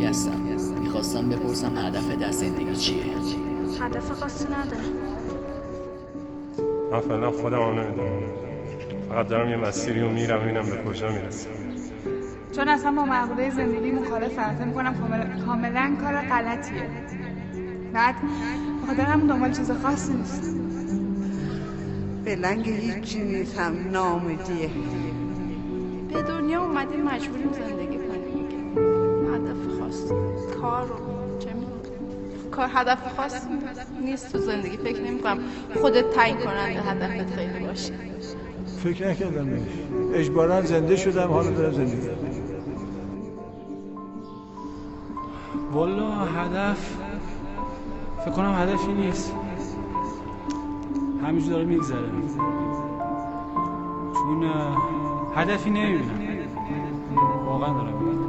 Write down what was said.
هستم. میخواستم بپرسم هدف در زندگی چیه؟ هدف خاصی نداره. من فعلا خودم هم نمیدونم، فقط دارم یه مسیری رو میرم ببینم به کجا میرسم. چون اصلا با مقوله زندگی مخالفم، فکر می‌کنم کاملا کار غلطیه. بعد بخاطر همون دنبال چیز خاصی نیست. فعلا که هیچی نیست، هم ناامیدیه. به دنیا اومدیم مجبوریم زندگی کنیم دیگه. هدف خاص کار رو چه می‌دونم، کار هدف خاص نیست تو زندگی. فکر نمی‌کنم خودت تعیین کننده هدفت خیلی باشه. فکر نکردم بهش، اجباراً زنده شدم، حالا دارم زندگی. والا هدف فکر کنم هدفی نیست، همینجور داره میگذره، چون هدفی نمیبینم. واقعا دارم میگم.